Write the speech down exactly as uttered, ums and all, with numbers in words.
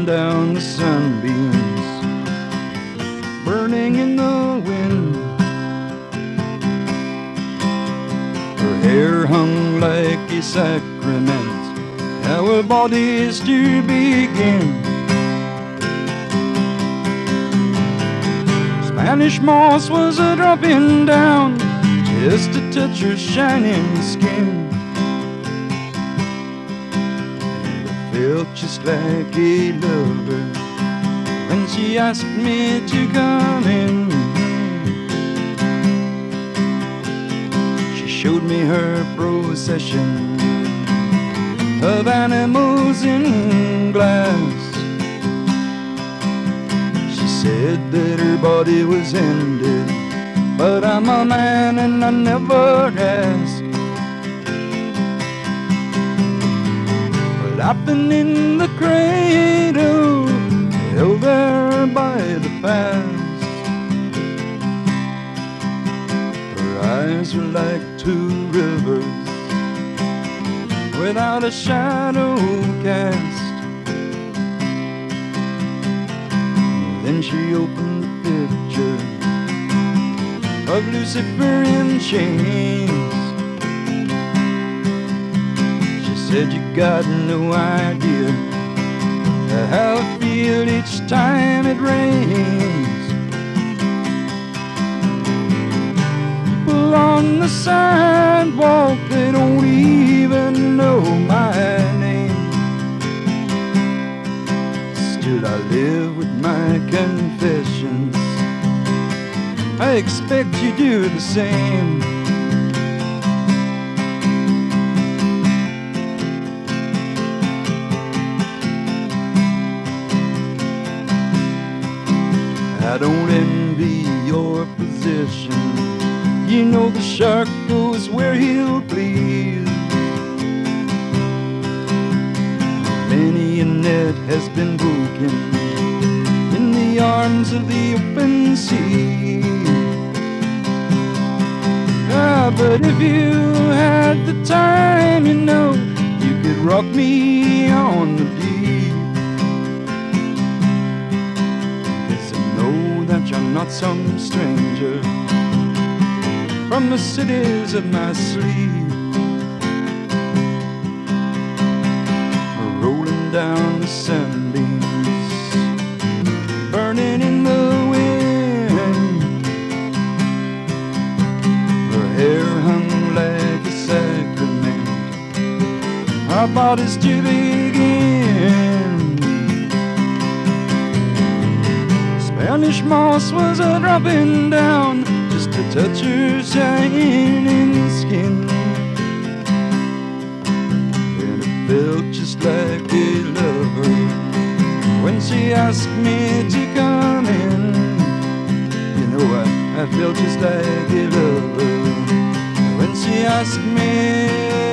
rolling down the sunbeams, burning in the wind. Her hair hung like a sacrament, our bodies to begin. Spanish moss was a dropping down just to touch her shining skin. And I felt just like a lover when she asked me to come in. She showed me her procession of animals in glass. She said that her body was ended, but I'm a man and I never ask. Laughing in the cradle, held there by the past. Her eyes were like two rivers without a shadow cast. Then she opened the picture of Lucifer in chains. She said, you got no idea how I feel each time it rains. People on the sidewalk, they don't even know my name. Still I live with my confessions, I expect you do the same. I don't envy your position. You know the shark goes where he'll please. Many a net has been broken in the arms of the open sea. Ah, but if you had the time, you know, you could rock me on the beach. I'm not some stranger from the cities of my sleep, rolling down the sunbeams, burning in the wind. Her hair hung like a sacrament, our bodies to begin. Spanish moss was a dropping down just to touch her shining skin. And it felt just like a lover when she asked me to come in. You know, I, I felt just like a lover when she asked me